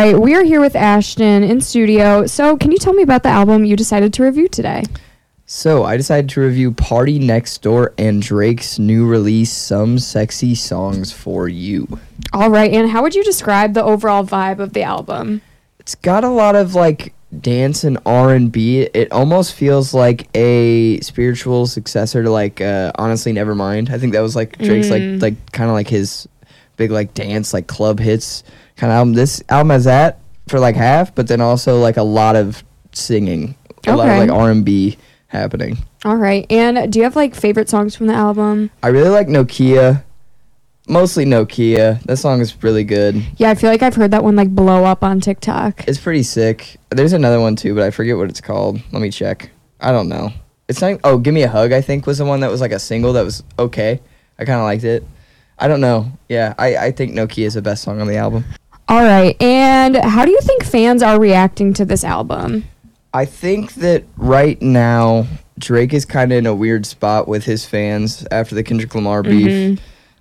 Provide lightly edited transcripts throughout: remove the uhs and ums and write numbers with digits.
right, we are here with Ashton in studio. So can you tell me about the album you decided to review today? So I decided to review Party Next Door and Drake's new release, Some Sexy Songs for You. All right, and how would you describe the overall vibe of the album? It's got a lot of like dance and R&B. It almost feels like a spiritual successor to like Honestly Nevermind. I think that was like Drake's like kind of like his big like dance like club hits kind of album. This album has that for like half, but then also like a lot of singing, a lot of like R&B happening. All right, and do you have like favorite songs from the album? I really like Nokia. Mostly Nokia. That song is really good. Yeah, I feel like I've heard that one like blow up on TikTok. It's pretty sick. There's another one too, but I forget what it's called. Let me check. I don't know. It's not. Oh, Give Me a Hug, I think, was the one that was like a single that was okay. I kind of liked it. I don't know. Yeah, I think Nokia is the best song on the album. All right, and how do you think fans are reacting to this album? I think that right now Drake is kind of in a weird spot with his fans after the Kendrick Lamar beef.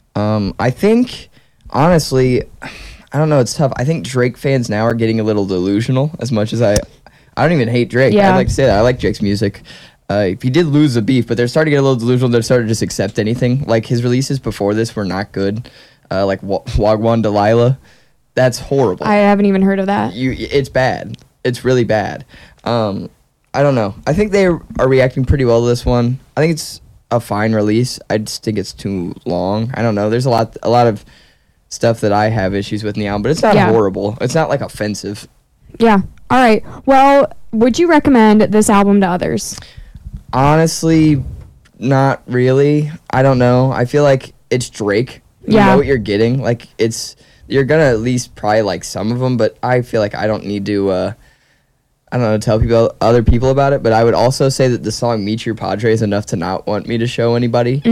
I think, honestly, I don't know, it's tough. I think Drake fans now are getting a little delusional as much as I don't even hate Drake. Yeah. I'd like to say that. I like Drake's music. He did lose the beef, but they're starting to get a little delusional. They're starting to just accept anything. Like, his releases before this were not good. Like, Wagwan Delilah. That's horrible. I haven't even heard of that. It's bad. It's really bad. I don't know. I think they are reacting pretty well to this one. I think it's a fine release. I just think it's too long. I don't know. There's a lot of stuff that I have issues with in the album, but it's not horrible. It's not like offensive. Yeah. All right. Well, would you recommend this album to others? Honestly, not really. I don't know. I feel like it's Drake. You know what you're getting. Like, you're gonna at least probably like some of them, but I feel like I don't need to I don't know, tell other people about it, but I would also say that the song "Meet Your Padre" is enough to not want me to show anybody.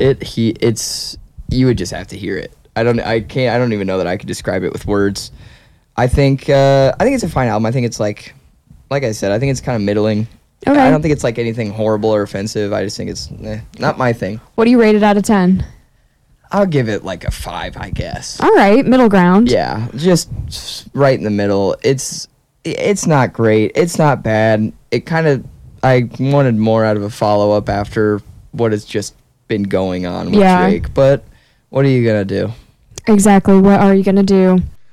You would just have to hear it. I don't even know that I could describe it with words. I think it's a fine album. I think it's like I said, I think it's kind of middling. Okay. I don't think it's like anything horrible or offensive. I just think it's not my thing. What do you rate it out of 10? I'll give it like a 5, I guess. All right, middle ground. Yeah, just right in the middle. It's not great. It's not bad. I wanted more out of a follow-up after what has just been going on with Drake. But what are you going to do? Exactly. What are you going to do?